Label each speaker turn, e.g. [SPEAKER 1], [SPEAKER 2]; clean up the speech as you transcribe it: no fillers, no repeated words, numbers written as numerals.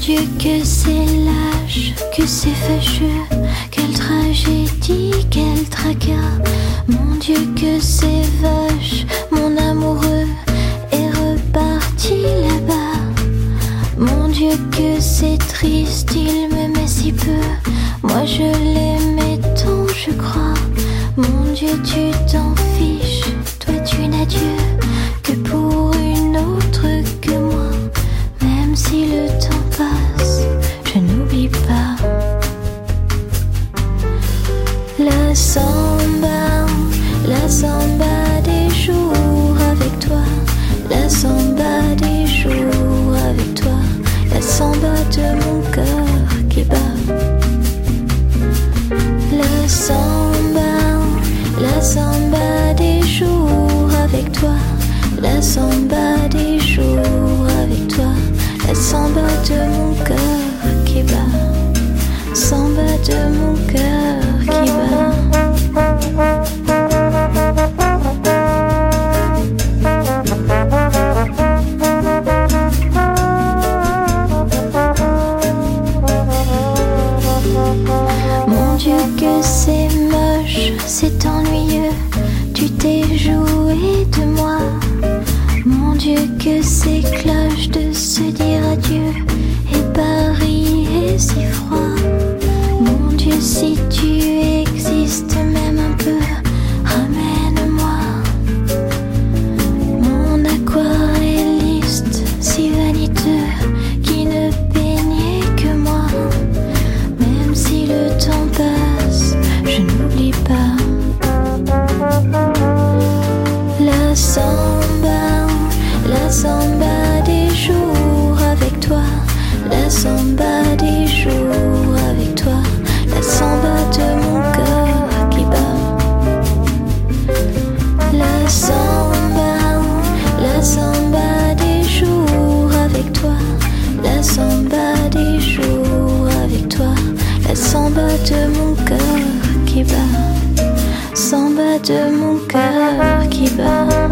[SPEAKER 1] Dieu, que c'est lâche, que c'est fâcheux, quelle tragédie, quel tracas. Mon Dieu, que c'est vache, mon amoureux est reparti là-bas. Mon Dieu, que c'est triste, il m'aimait si peu, moi je l'aimais tant, je crois. Mon Dieu, tu t'en fiches, toi tu n'as Dieu que pour une autre que moi. Même si le temps passe, je n'oublie pas. La samba des jours avec toi. La samba des jours avec toi. La samba de mon cœur qui bat. La samba des jours avec toi. La samba des jours avec toi. La samba de mon cœur qui bat. Samba de mon cœur qui bat. Mon Dieu, que c'est moche, c'est ennuyeux, tu t'es joué de moi. Mon Dieu, que c'est cloche de se dire adieu, et Paris est si froid. Mon Dieu, si tu existes même un peu, ramène-moi. Mon aquarelliste si vaniteux, qui ne peignait que moi. Même si le temps passe, je n'oublie pas. La samba des jours avec toi. La samba des jours avec toi. La samba de mon cœur qui bat. La samba des jours avec toi. La samba des jours avec toi. La samba de mon cœur qui bat. Samba de mon cœur qui bat.